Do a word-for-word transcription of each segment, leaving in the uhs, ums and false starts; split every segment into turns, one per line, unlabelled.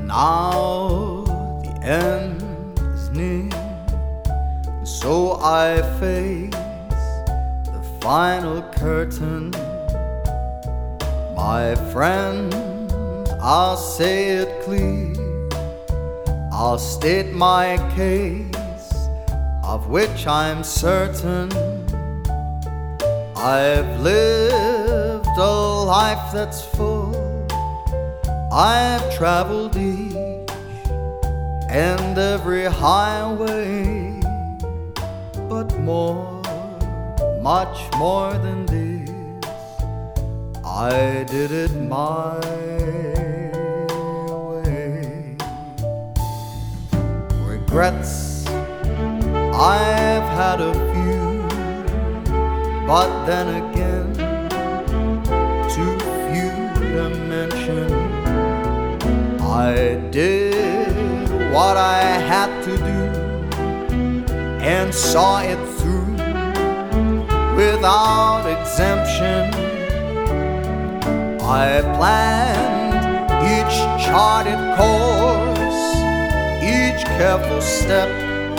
Now the end is near, so I face the final curtain. My friend, I'll say it clear, I'll state my case, of which I'm certain. I've lived a life that's full, I've traveled each and every highway, but more, much more than this, I did it my way. Regrets, I've had a few, but then again, too few to mention. I did what I had to do and saw it through without exemption. I planned each charted course, each careful step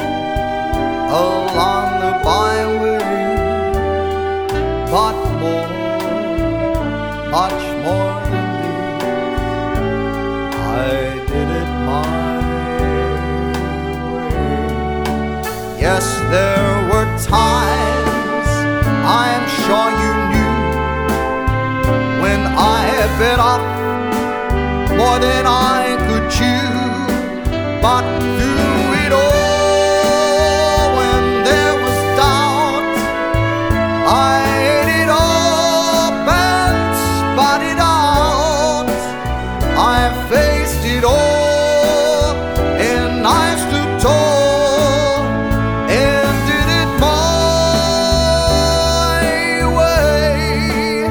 along the byway, but more, much more than I did it my way. Yes, there were times, I'm sure you knew, when I bit off more than I could chew. But through it all, when there was doubt, I ate it up and spat it out. I faced it all, and I stood tall and did it my way.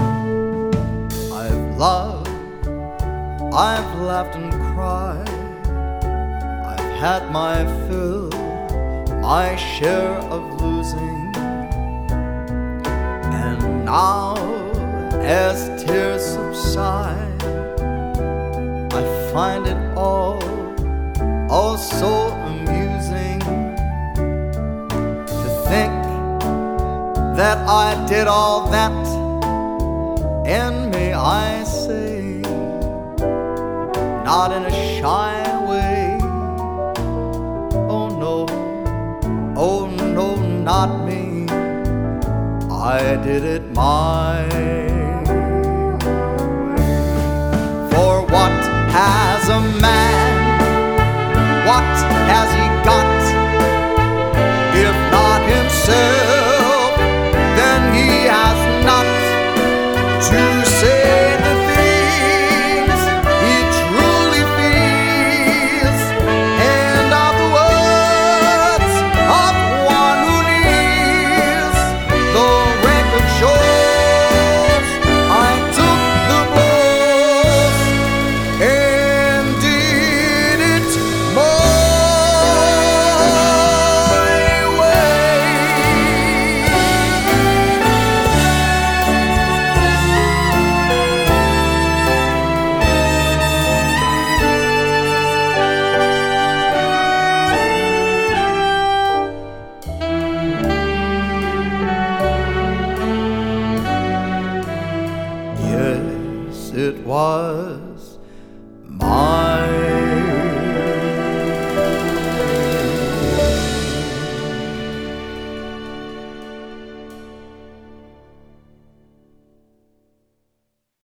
I've loved, I've laughed and cried, I've had my fill, my share of losing, and now as tears subside, I find it all, all so amusing to think that I did all that, and may I say, not in a shy way. Oh no, oh no, not me, I did it my way. For what has a man, what has he got, if not himself, then he has not to say the things he truly feels, and of the words of one who kneels. The record shows I took the blows and did it my Yes, it was my